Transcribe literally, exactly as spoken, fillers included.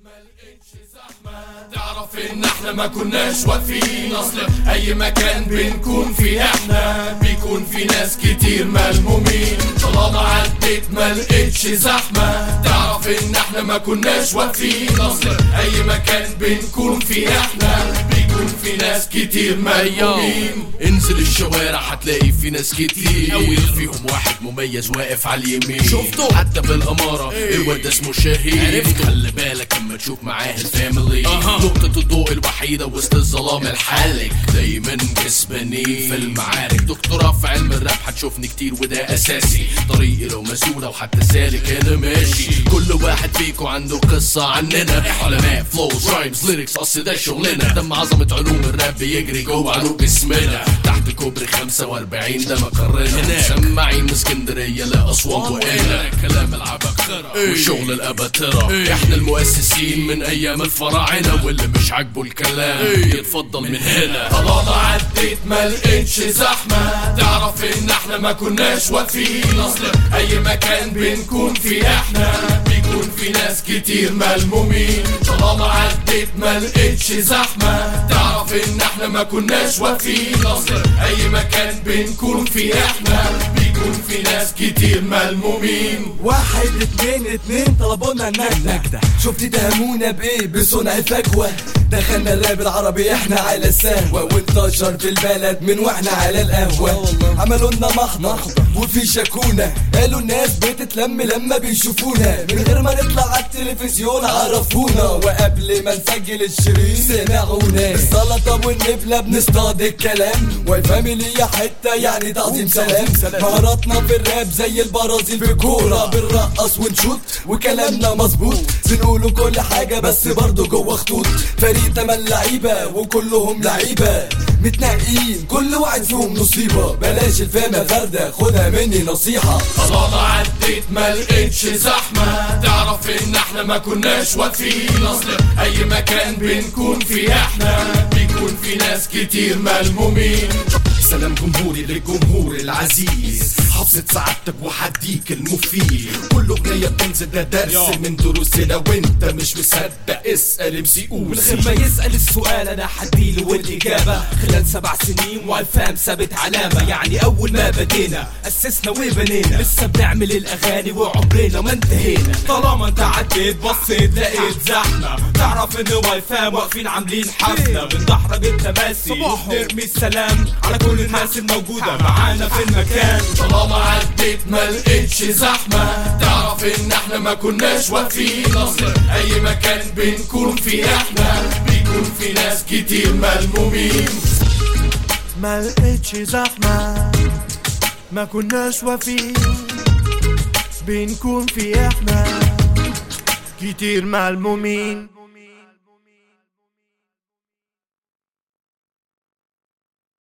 ملقتش زحمة تعرف ان احنا ما كناش واقفين. اصل اي مكان بنكون فيه احنا بيكون في ناس كتير ملمومين. طالما عديت ملقتش زحمة تعرف ان احنا ما كناش واقفين. اصل اي مكان بنكون فيه احنا بيكون في ناس كتير ملمومين. انزل الشوارع هتلاقي في ناس كتير أوي، فيهم واحد مميز واقف على اليمين. شفته حتى بالامارة الواد اسمه شهيد. عرفته خلي بالك اما تشوف معاه الفاميلي. نقطة الضوء الوحيدة وسط الظلام الحالك، دايما كسبانين في المعارك. دكتوراه في علم الراب هتشوفني كتير وده اساسي. طريقي لو مسؤولة وحتى سالك انا ماشي. كل واحد فيكو عنده قصة عننا، علماء فلوز رايمز ليركس اصل ده شغلنا. دم عظمة علوم الراب بيجري جوه عروق اسمنا. تحت كوبري خمسة واربعين ده مقرنا، سماعين من اسكندرية لأسوان وقنا. كلام العباقرة وشغل الأباطرة، احنا المؤسسين من ايام الفراعنة. واللي مش عاجبه الكلام يتفضل من هنا. طالما عديت ملقتش زحمة تعرف ان احنا ما كناش واقفين. اصل اي مكان بنكون فيه احنا بيكون في ناس كتير ملمومين. طالما عديت ملقتش زحمة تعرف ان احنا ما كناش واقفين. اصل اي مكان بنكون فيه احنا بيكون في ناس كتير ملمومين. واحد اتنين اتنين طلبونا النجدة، شفت دهمونا بايه بصنع فجوة. دخلنا الراب العربي احنا على السهوة، وانتشر في البلد من واحنا على القهوة. عملوا لنا محضر وفي شكونا، قالوا الناس بتتلم لما بيشوفونا. من غير ما نطلع على التلفزيون عرفونا، وقبل ما نسجل الشريط سمعونا. السلطة والنبلة بنصطاد الكلام، والفاميليا حتة يعني تعظيم سلام. مهاراتنا في الراب زي البرازيل في كورة، بنرقص ونشوت وكلامنا مظبوط. بنقولوا كل حاجة بس برضو جوه خطوط. فريق تمن لعيبة وكلهم لعيبة متنقين، كل واحد فيهم نصيبة. بلاش الفامة فردة خدها مني نصيحة. طالما عديت ملقتش زحمة تعرف ان احنا ما كناش واقفين. اصل اي مكان بنكون فيه احنا بيكون في ناس كتير ملمومين. سلام جمهوري للجمهور العزيز، حفظة سعادتك وحديك المفيد. كل اغنية بتنزل ده درس من دروسنا، وانت مش مصدق اسأل ام سي او. من غير ما يسأل السؤال انا حديله والاجابة. خلال سبع سنين والفام ثابت علامة، يعني اول ما بدينا اسسنا وبنينا. لسه بنعمل الاغاني وعمرنا ما انتهينا. طالما انت عديت بصيت لقيت زحمة تعرف ان والفام واقفين عاملين حفلة. بندحرج التماسي نرمي السلام على كل الناس الموجودة معانا في المكان. طالما عديت ملقتش زحمة تعرف ان احنا ما كناش واقفين. اصل اي مكان بنكون فيه احنا بيكون في ناس كتير ملمومين. ملقتش زحمة ما كناش واقفين، بنكون فيه احنا كتير ملمومين.